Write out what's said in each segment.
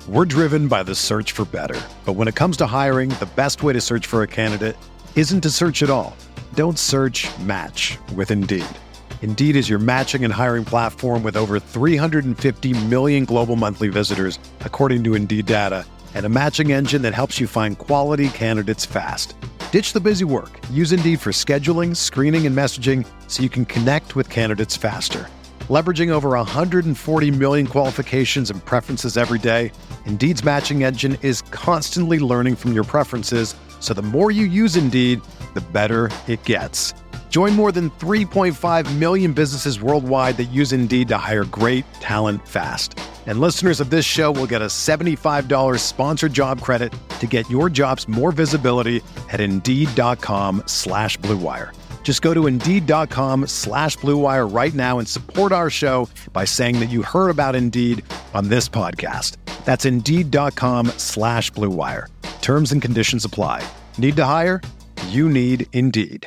We're driven by the search for better. But when it comes to hiring, the best way to search for a candidate isn't to search at all. Don't search, match with Indeed. Indeed is your matching and hiring platform with over 350 million global monthly visitors, according to Indeed data, and a matching engine that helps you find quality candidates fast. Ditch the busy work. Use Indeed for scheduling, screening, and messaging so you can connect with candidates faster. Leveraging over 140 million qualifications and preferences every day, Indeed's matching engine is constantly learning from your preferences, so the more you use Indeed, the better it gets. Join more than 3.5 million businesses worldwide that use Indeed to hire great talent fast. And listeners of this show will get a $75 sponsored job credit to get your jobs more visibility at Indeed.com/Blue Wire. Just go to Indeed.com/Blue Wire right now and support our show by saying that you heard about Indeed on this podcast. That's Indeed.com/Blue Wire. Terms and conditions apply. Need to hire? You need Indeed.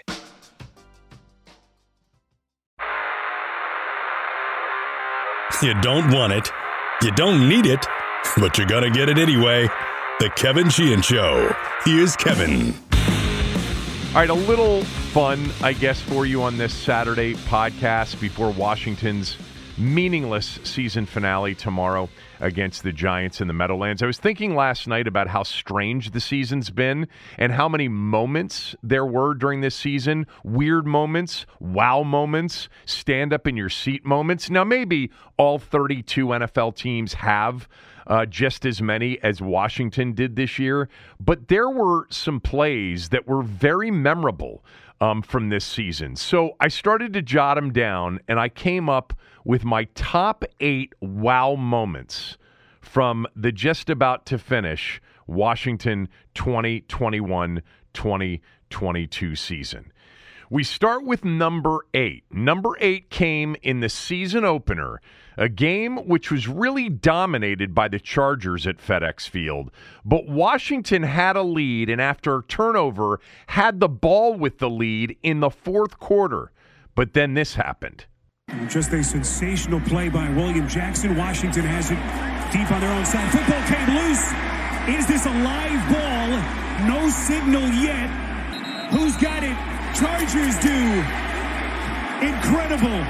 You don't want it, you don't need it, but you're gonna get it anyway. The Kevin Sheehan Show. Here's Kevin. All right, a little fun, I guess, for you on this Saturday podcast before Washington's meaningless season finale tomorrow against the Giants in the Meadowlands. I was thinking last night about how strange the season's been and how many moments there were during this season. Weird moments, wow moments, stand up in your seat moments. Now, maybe all 32 NFL teams have just as many as Washington did this year, but there were some plays that were very memorable from this season. So I started to jot them down, and I came up with my top 8 wow moments from the just about to finish Washington 2021-2022 season. We start with number 8. Number 8 came in the season opener, a game which was really dominated by the Chargers at FedEx Field. But Washington had a lead, and after a turnover, had the ball with the lead in the fourth quarter. But then this happened. Just a sensational play by William Jackson. Washington has it deep on their own side. Football came loose. Is this a live ball? No signal yet. Who's got it? Chargers do. Incredible.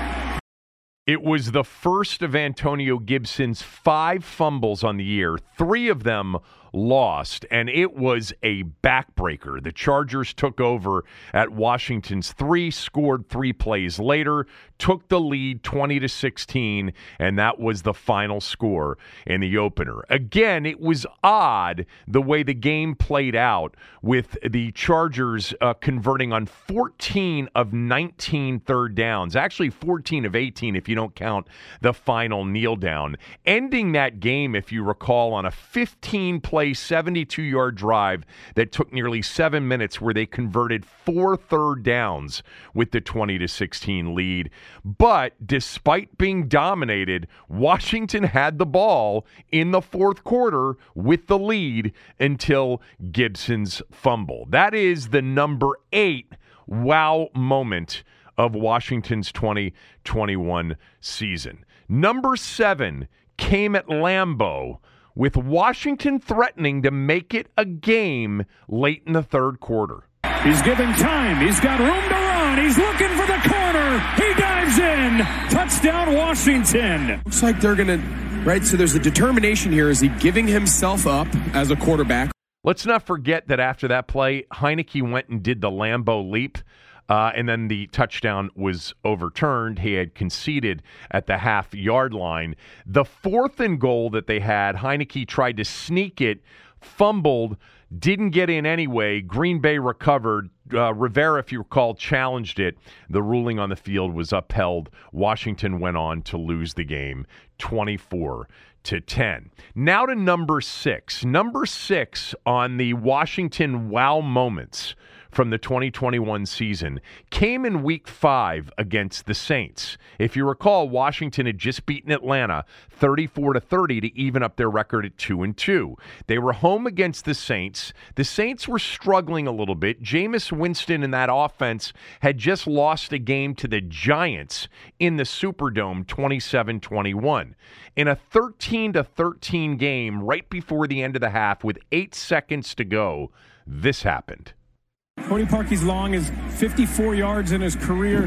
It was the first of Antonio Gibson's 5 fumbles on the year, 3 of them lost, and it was a backbreaker. The Chargers took over at Washington's 3, scored 3 plays later, took the lead 20-16, and that was the final score in the opener. Again, it was odd the way the game played out, with the Chargers converting on 14 of 19 third downs, actually 14 of 18 if you don't count the final kneel down, ending that game, if you recall, on a 15-play 72-yard drive that took nearly 7 minutes, where they converted 4 third downs with the 20-16 lead. But despite being dominated, Washington had the ball in the fourth quarter with the lead until Gibson's fumble. That is the number 8 wow moment of Washington's 2021 season. Number 7 came at Lambeau, with Washington threatening to make it a game late in the third quarter. He's given time. He's got room to run. He's looking for the corner. He dives in. Touchdown, Washington. Looks like they're going to, right? So there's a determination here. Is he giving himself up as a quarterback? Let's not forget that after that play, Heineke went and did the Lambeau leap. And then the touchdown was overturned. He had conceded at the half-yard line. The 4th and goal that they had, Heineke tried to sneak it, fumbled, didn't get in anyway. Green Bay recovered. Rivera, if you recall, challenged it. The ruling on the field was upheld. Washington went on to lose the game 24-10. Now to number 6. Number 6 on the Washington wow moments from the 2021 season came in Week 5 against the Saints. If you recall, Washington had just beaten Atlanta 34-30 to even up their record at 2-2. They were home against the Saints. The Saints were struggling a little bit. Jameis Winston and that offense had just lost a game to the Giants in the Superdome 27-21. In a 13-13 game right before the end of the half with 8 seconds to go, this happened. Cody Parkey's long is 54 yards in his career.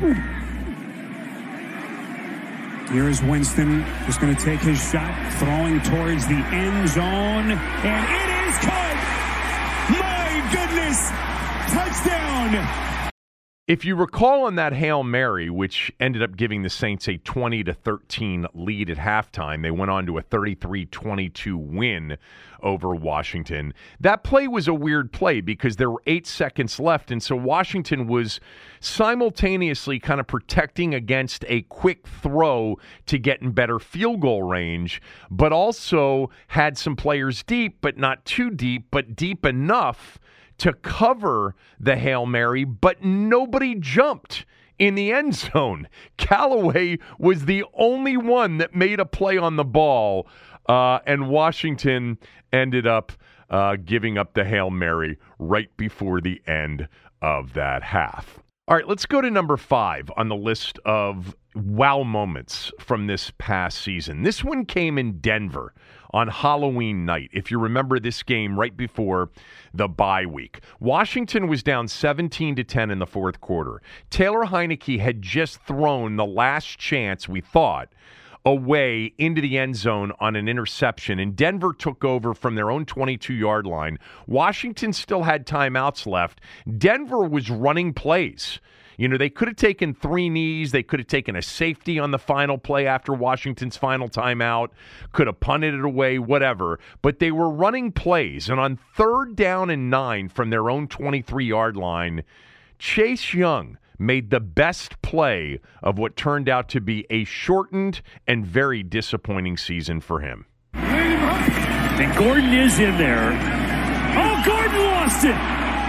Here is Winston, just going to take his shot, throwing towards the end zone, and it is caught! My goodness! Touchdown! If you recall on that Hail Mary, which ended up giving the Saints a 20-13 lead at halftime, they went on to a 33-22 win over Washington. That play was a weird play because there were 8 seconds left, and so Washington was simultaneously kind of protecting against a quick throw to get in better field goal range, but also had some players deep, but not too deep, but deep enough to cover the Hail Mary, but nobody jumped in the end zone. Callaway was the only one that made a play on the ball, and Washington ended up giving up the Hail Mary right before the end of that half. All right, let's go to number 5 on the list of wow moments from this past season. This one came in Denver on Halloween night. If you remember this game right before the bye week, Washington was down 17-10 in the fourth quarter. Taylor Heineke had just thrown the last chance, we thought, away into the end zone on an interception, and Denver took over from their own 22-yard line. Washington still had timeouts left. Denver was running plays. You know, they could have taken 3 knees. They could have taken a safety on the final play after Washington's final timeout, could have punted it away, whatever. But they were running plays. And on 3rd down and 9 from their own 23-yard line, Chase Young made the best play of what turned out to be a shortened and very disappointing season for him. And Gordon is in there. Oh, Gordon lost it!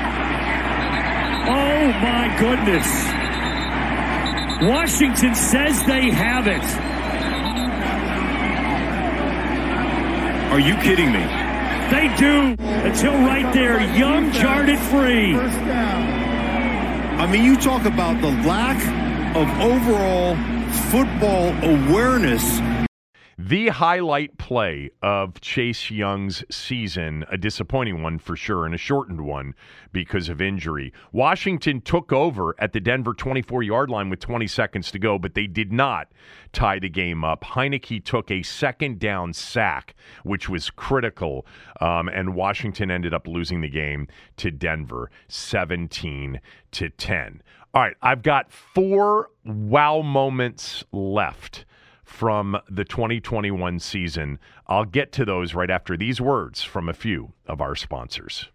Oh, my goodness. Washington says they have it. Are you kidding me? They do. Until right there, Young jarred it free. I mean, you talk about the lack of overall football awareness. The highlight play of Chase Young's season, a disappointing one for sure, and a shortened one because of injury. Washington took over at the Denver 24-yard line with 20 seconds to go, but they did not tie the game up. Heineke took a 2nd down sack, which was critical, and Washington ended up losing the game to Denver 17-10. All right, I've got 4 wow moments left from the 2021 season. I'll get to those right after these words from a few of our sponsors.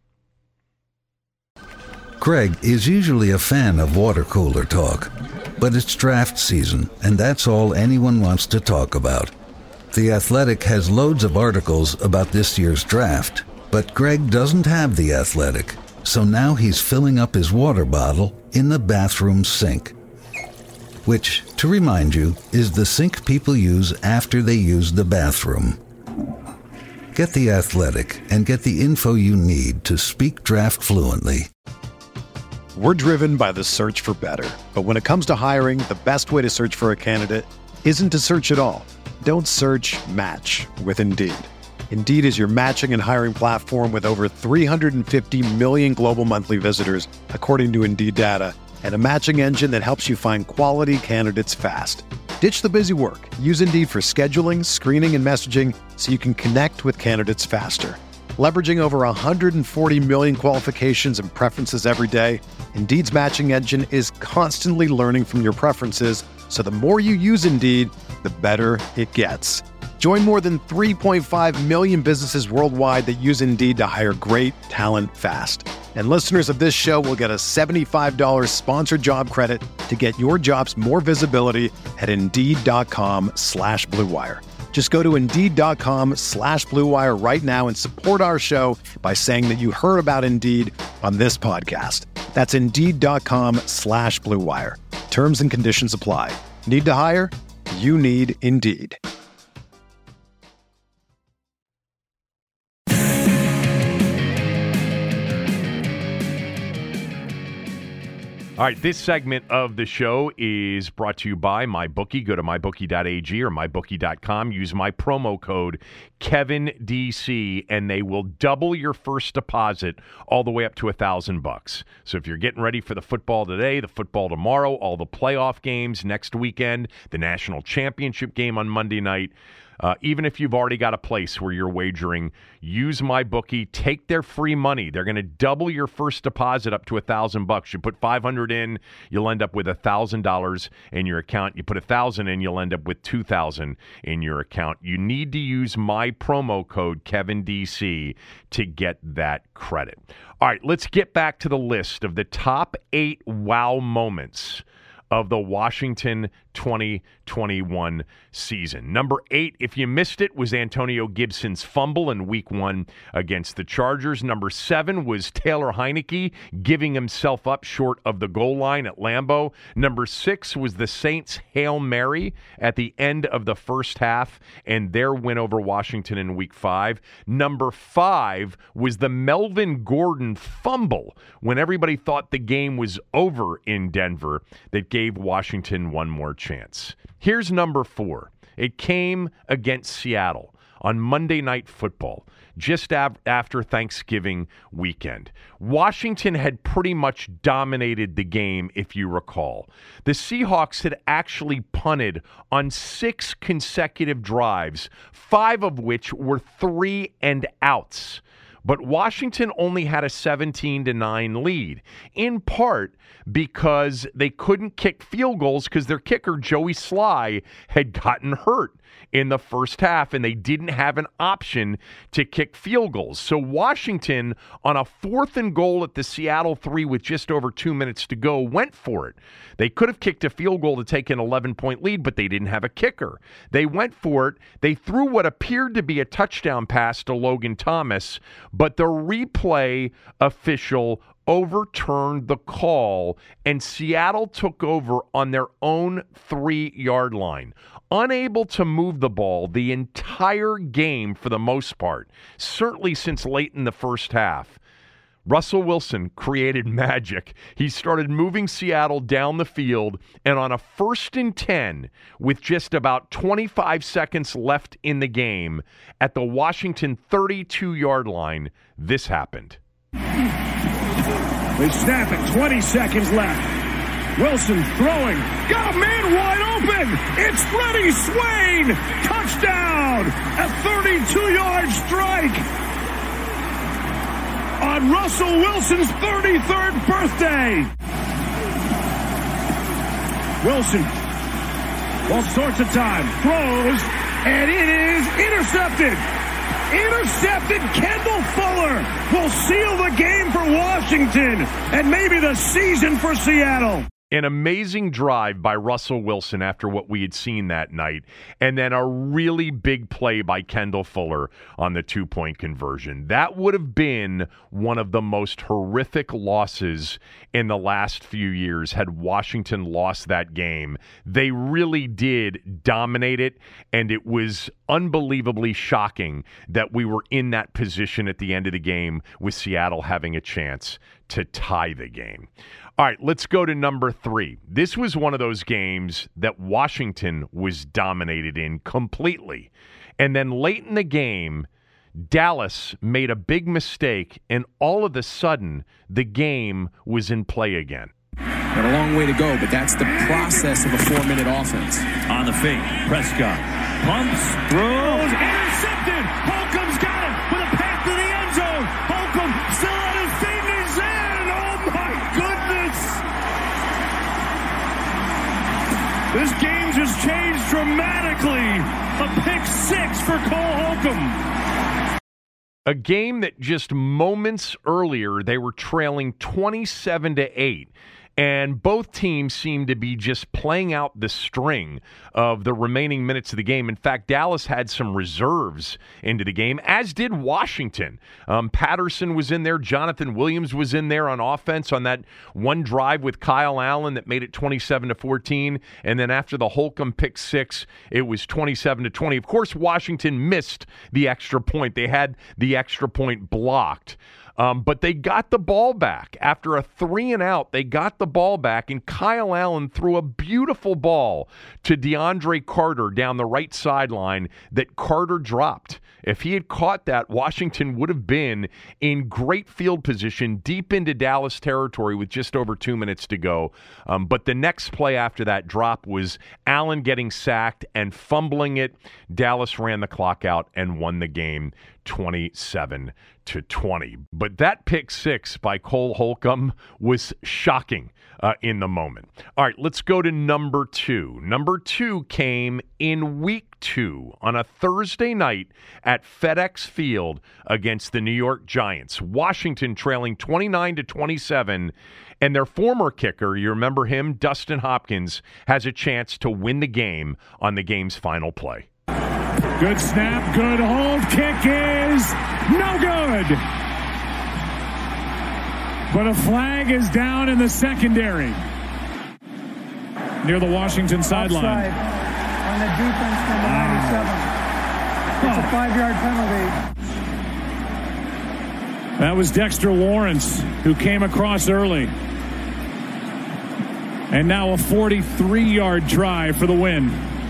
Greg is usually a fan of water cooler talk, but it's draft season, and that's all anyone wants to talk about. The Athletic has loads of articles about this year's draft, but Greg doesn't have The Athletic, so now he's filling up his water bottle in the bathroom sink. Which, to remind you, is the sink people use after they use the bathroom. Get The Athletic and get the info you need to speak draft fluently. We're driven by the search for better. But when it comes to hiring, the best way to search for a candidate isn't to search at all. Don't search, match with Indeed. Indeed is your matching and hiring platform with over 350 million global monthly visitors, according to Indeed data, and a matching engine that helps you find quality candidates fast. Ditch the busy work. Use Indeed for scheduling, screening, and messaging so you can connect with candidates faster. Leveraging over 140 million qualifications and preferences every day, Indeed's matching engine is constantly learning from your preferences, so the more you use Indeed, the better it gets. Join more than 3.5 million businesses worldwide that use Indeed to hire great talent fast. And listeners of this show will get a $75 sponsored job credit to get your jobs more visibility at Indeed.com/Blue Wire. Just go to Indeed.com/Blue Wire right now and support our show by saying that you heard about Indeed on this podcast. That's Indeed.com/Blue Wire. Terms and conditions apply. Need to hire? You need Indeed. All right, this segment of the show is brought to you by MyBookie. Go to mybookie.ag or mybookie.com. Use my promo code KevinDC, and they will double your first deposit all the way up to $1,000. So if you're getting ready for the football today, the football tomorrow, all the playoff games next weekend, the national championship game on Monday night, even if you've already got a place where you're wagering, use MyBookie. Take their free money. They're going to double your first deposit up to $1,000. You put $500 in, you'll end up with $1,000 in your account. You put $1,000 in, you'll end up with $2,000 in your account. You need to use my promo code KevinDC to get that credit. All right, let's get back to the list of the top 8 wow moments of the Washington 2021 season. Number 8, if you missed it, was Antonio Gibson's fumble in Week 1 against the Chargers. Number 7 was Taylor Heineke giving himself up short of the goal line at Lambeau. Number 6 was the Saints' Hail Mary at the end of the first half and their win over Washington in Week 5. Number 5 was the Melvin Gordon fumble when everybody thought the game was over in Denver that gave Washington one more chance. Here's number 4. It came against Seattle on Monday Night Football, just after Thanksgiving weekend. Washington had pretty much dominated the game, if you recall. The Seahawks had actually punted on 6 consecutive drives, 5 of which were 3 and outs. But Washington only had a 17-9 lead, in part because they couldn't kick field goals because their kicker, Joey Sly, had gotten hurt in the first half, and they didn't have an option to kick field goals. So Washington, on a 4th and goal at the Seattle 3 with just over 2 minutes to go, went for it. They could have kicked a field goal to take an 11-point lead, but they didn't have a kicker. They went for it. They threw what appeared to be a touchdown pass to Logan Thomas, but the replay official overturned the call, and Seattle took over on their own 3-yard line. Unable to move the ball the entire game for the most part, certainly since late in the first half, Russell Wilson created magic. He started moving Seattle down the field, and on a 1st and 10, with just about 25 seconds left in the game, at the Washington 32-yard line, this happened. They snap it, 20 seconds left. Wilson throwing, got a man wide open. It's Freddie Swain, touchdown, a 32-yard strike on Russell Wilson's 33rd birthday. Wilson, all sorts of time, throws, and it is intercepted. Intercepted. Kendall Fuller will seal the game for Washington and maybe the season for Seattle. An amazing drive by Russell Wilson after what we had seen that night, and then a really big play by Kendall Fuller on the 2-point conversion. That would have been one of the most horrific losses in the last few years had Washington lost that game. They really did dominate it, and it was unbelievably shocking that we were in that position at the end of the game with Seattle having a chance to tie the game. All right, let's go to number 3. This was one of those games that Washington was dominated in completely. And then late in the game, Dallas made a big mistake, and all of a sudden, the game was in play again. Got a long way to go, but that's the process of a 4-minute offense. On the fake, Prescott pumps, throws, intercepted. Holcomb's got it with a pass to the end zone. Holcomb still on his feet, and he's in. Oh my goodness! This game just changed dramatically. A pick 6 for Cole Holcomb. A game that just moments earlier they were trailing 27-8. And both teams seem to be just playing out the string of the remaining minutes of the game. In fact, Dallas had some reserves into the game, as did Washington. Patterson was in there. Jonathan Williams was in there on offense on that one drive with Kyle Allen that made it 27-14. And then after the Holcomb pick six, it was 27-20. Of course, Washington missed the extra point. They had the extra point blocked. But they got the ball back. After a 3-and-out, they got the ball back, and Kyle Allen threw a beautiful ball to DeAndre Carter down the right sideline that Carter dropped. If he had caught that, Washington would have been in great field position deep into Dallas territory with just over 2 minutes to go. But the next play after that drop was Allen getting sacked and fumbling it. Dallas ran the clock out and won the game 27-20. But that pick six by Cole Holcomb was shocking in the moment. All right, let's go to number two. Number two came in week 2 on a Thursday night at FedEx Field against the New York Giants. Washington trailing 29-27, and their former kicker, you remember him, Dustin Hopkins, has a chance to win the game on the game's final play. Good snap, good hold, kick is no good. But a flag is down in the secondary. Near the Washington sideline. On the defense from the 97. It's a 5-yard penalty. That was Dexter Lawrence, who came across early. And now a 43-yard drive for the win.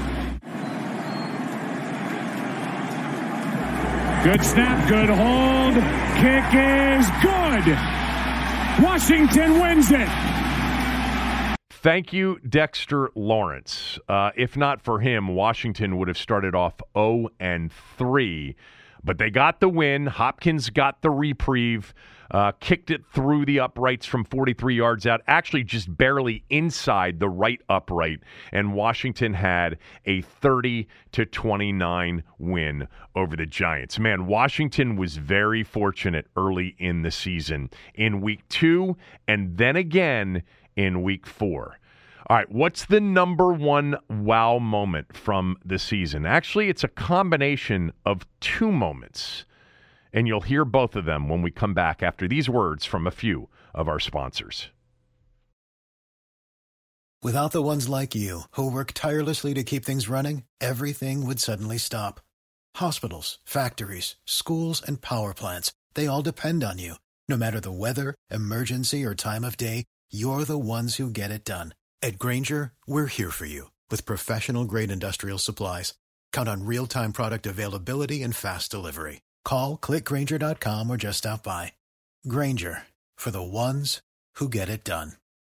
Good snap, good hold. Kick is good. Washington wins it. Thank you, Dexter Lawrence. If not for him, Washington would have started off 0-3. But they got the win. Hopkins got the reprieve, kicked it through the uprights from 43 yards out, actually just barely inside the right upright. And Washington had a 30-29 win over the Giants. Man, Washington was very fortunate early in the season. In week 2 and then again in week 4. All right, what's the number one wow moment from the season? Actually, it's a combination of 2 moments, and you'll hear both of them when we come back after these words from a few of our sponsors. Without the ones like you, who work tirelessly to keep things running, everything would suddenly stop. Hospitals, factories, schools, and power plants, they all depend on you. No matter the weather, emergency, or time of day, you're the ones who get it done. At Grainger, we're here for you with professional-grade industrial supplies. Count on real-time product availability and fast delivery. Call, click Grainger.com, or just stop by. Grainger, for the ones who get it done.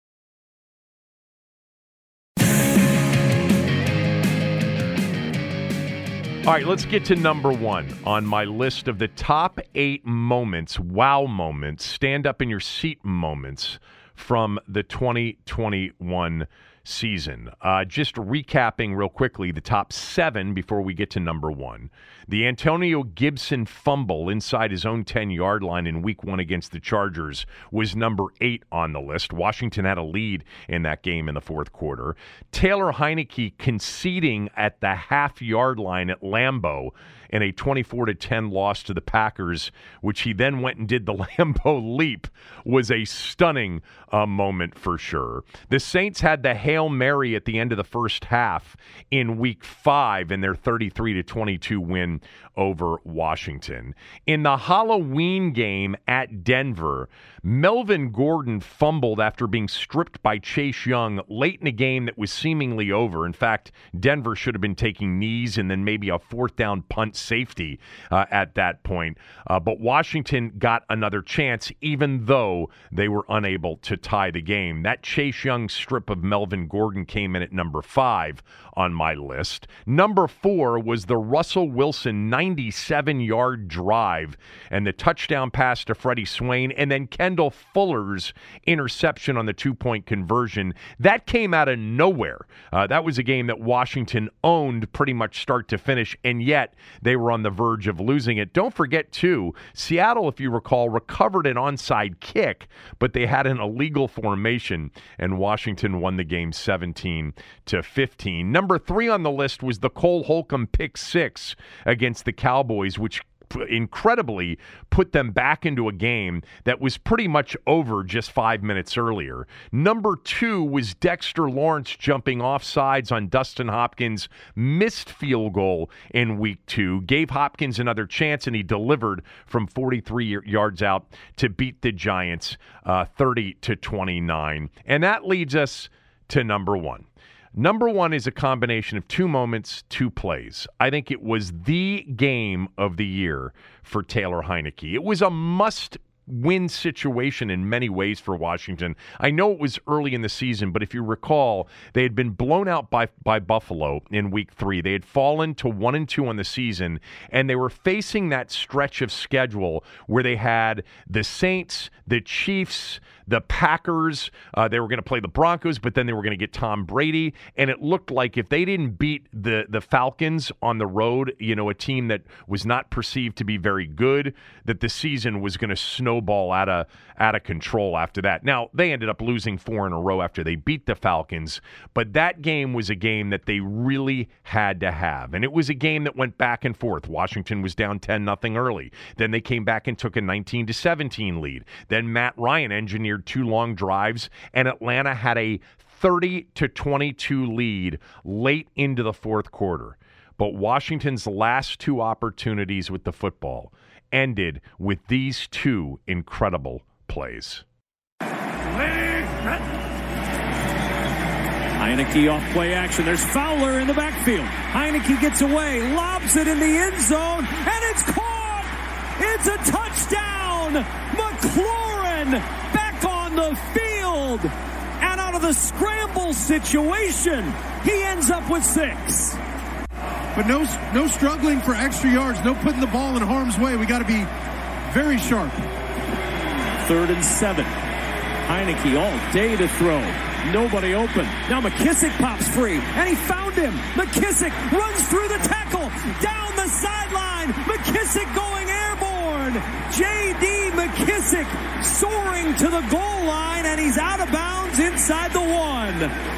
All right, let's get to number 1 on my list of the top 8 moments, wow moments, stand-up-in-your-seat moments from the 2021 season. Just recapping real quickly the top 7 before we get to number 1. The Antonio Gibson fumble inside his own 10-yard line in week 1 against the Chargers was number 8 on the list. Washington had a lead in that game in the fourth quarter. Taylor Heineke conceding at the half-yard line at Lambeau in a 24-10 loss to the Packers, which he then went and did the Lambeau leap, was a stunning moment for sure. The Saints had the Hail Mary at the end of the first half in week 5 in their 33-22 win over Washington. In the Halloween game at Denver, Melvin Gordon fumbled after being stripped by Chase Young late in a game that was seemingly over. In fact, Denver should have been taking knees and then maybe a 4th down punt safety at that point. But Washington got another chance, even though they were unable to tie the game. That Chase Young strip of Melvin Gordon came in at number 5 on my list. Number 4 was the Russell Wilson 97-yard drive and the touchdown pass to Freddie Swain, and then Kendall Fuller's interception on the 2-point conversion. That came out of nowhere. That was a game that Washington owned pretty much start to finish, and yet they they were on the verge of losing it. Don't forget, too, Seattle, if you recall, recovered an onside kick, but they had an illegal formation, and Washington won the game 17-15. Number 3 on the list was the Cole Holcomb pick 6 against the Cowboys, which incredibly put them back into a game that was pretty much over just 5 minutes earlier. Number 2 was Dexter Lawrence jumping off sides on Dustin Hopkins' missed field goal in week 2. Gave Hopkins another chance, and he delivered from 43 yards out to beat the Giants 30-29. And that leads us to number 1. Number 1 is a combination of 2 moments, 2 plays. I think it was the game of the year for Taylor Heinicke. It was a must-win situation in many ways for Washington. I know it was early in the season, but if you recall, they had been blown out by Buffalo in Week 3. They had fallen to 1-2 on the season, and they were facing that stretch of schedule where they had the Saints, the Chiefs, the Packers. They were going to play the Broncos, but then they were going to get Tom Brady. And it looked like if they didn't beat the Falcons on the road, a team that was not perceived to be very good, that the season was going to snowball out of control after that. Now, they ended up losing 4 in a row after they beat the Falcons, but that game was a game that they really had to have. And it was a game that went back and forth. Washington was down 10-0 early. Then they came back and took a 19-17 lead. Then Matt Ryan engineered 2 long drives, and Atlanta had a 30-22 lead late into the fourth quarter. But Washington's last 2 opportunities with the football ended with these 2 incredible plays. Heinicke off play action. There's Fowler in the backfield. Heinicke gets away, lobs it in the end zone, and it's caught! It's a touchdown! McLaurin back on the field! And out of the scramble situation, he ends up with 6. But no struggling for extra yards, no putting the ball in harm's way. We got to be very sharp. 3rd and 7. Heinicke all day to throw. Nobody open. Now McKissick pops free, and he found him. McKissick runs through the tackle, down the sideline. McKissick going airborne. J.D. McKissick soaring to the goal line, and he's out of bounds inside the 1.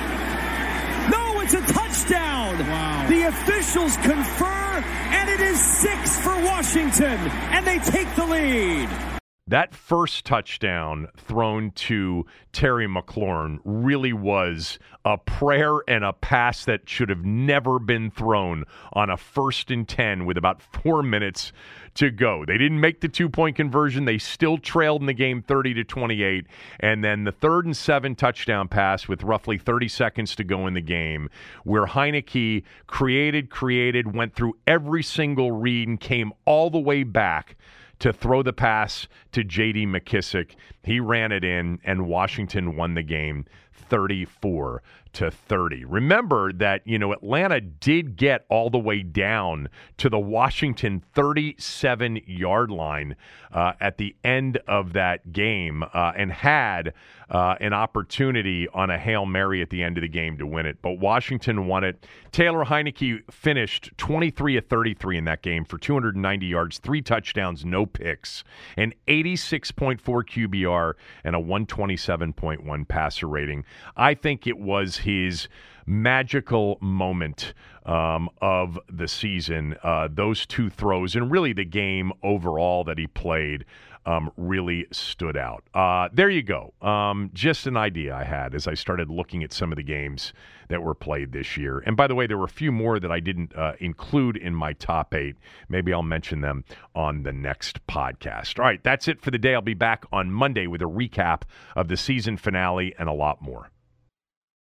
No, it's a touchdown. Wow. The officials confer, and it is 6 for Washington, and they take the lead. That first touchdown thrown to Terry McLaurin really was a prayer and a pass that should have never been thrown on a 1st and 10 with about 4 minutes to go. They didn't make the 2-point conversion. They still trailed in the game 30-28. And then the 3rd and 7 touchdown pass with roughly 30 seconds to go in the game, where Heinicke created, went through every single read and came all the way back to throw the pass to J.D. McKissick. He ran it in, and Washington won the game 34-30. Remember that, Atlanta did get all the way down to the Washington 37-yard line at the end of that game and had an opportunity on a Hail Mary at the end of the game to win it. But Washington won it. Taylor Heinicke finished 23 of 33 in that game for 290 yards, 3 touchdowns, no picks, an 86.4 QBR, and a 127.1 passer rating. I think it was his magical moment of the season. Those 2 throws and really the game overall that he played really stood out. There you go. Just an idea I had as I started looking at some of the games that were played this year. And by the way, there were a few more that I didn't include in my top 8. Maybe I'll mention them on the next podcast. All right, that's it for the day. I'll be back on Monday with a recap of the season finale and a lot more.